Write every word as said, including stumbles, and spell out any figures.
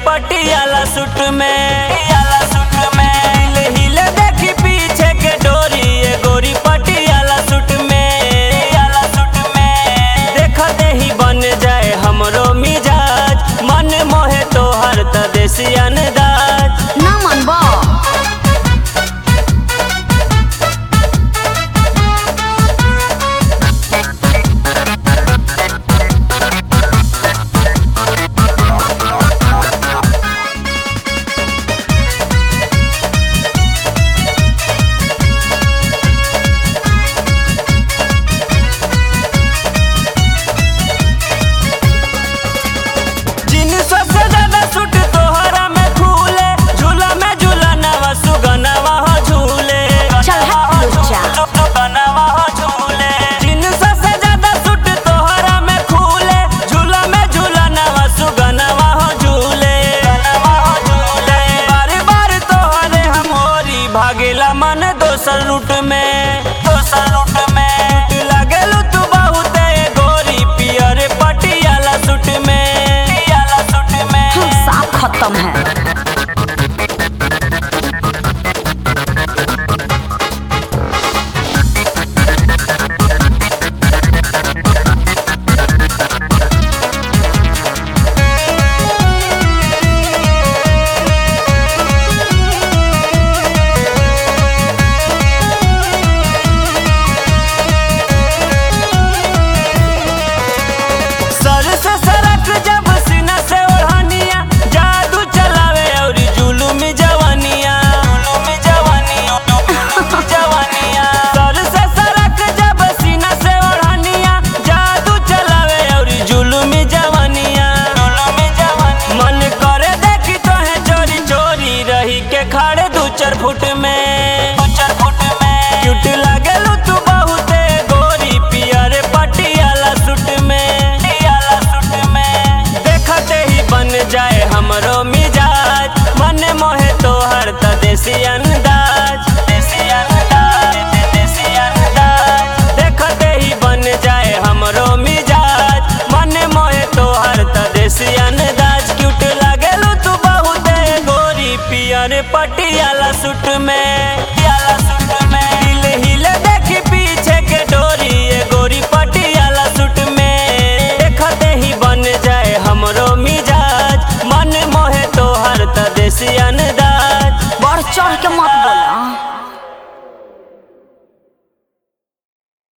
Patiala suit में Patiala suit में हिले हिले देखी पीछे के डोरी ये गोरी पटियाला सूट में पटियाला सूट में देखते ही बन जाए हमरो मिजाज मन मोहे तोहर त देसी अंदाज ना मनबा सूट तोहरा में खुले झूला में झूला नवा सुगनवा हो झूले चल हट लुच्चा सुगनवा हो झूले जिनसे से ज्यादा सूट तोहरा में खुले झूला में झूला नवा सुगनवा हो झूले नवा हो झूले बार बार तोहरे हमोरी भागेला मन दोसर रूट में दोसर रूट में लागेलू तू बहुत गोरी पियर पटियाला सूट में पटियाला सूट में साफ खत्म है। खड़े दू चार फुट में दू चार फुट में क्यूट लागेलू तू बहुत गोरी पियर पटियाला सूट में पटियाला सूट में देखते ही बन जाए हमरो मिजाज मन मोहे तोहर त देसी अंदाज देसी अंदाज देसी अंदाज देखते ही बन जाए हमरो मिजाज मन मोहे तोहर त देसी अंदाज क्यूट लागेलू तू बहुत गोरी पियर पटियाला सूट में।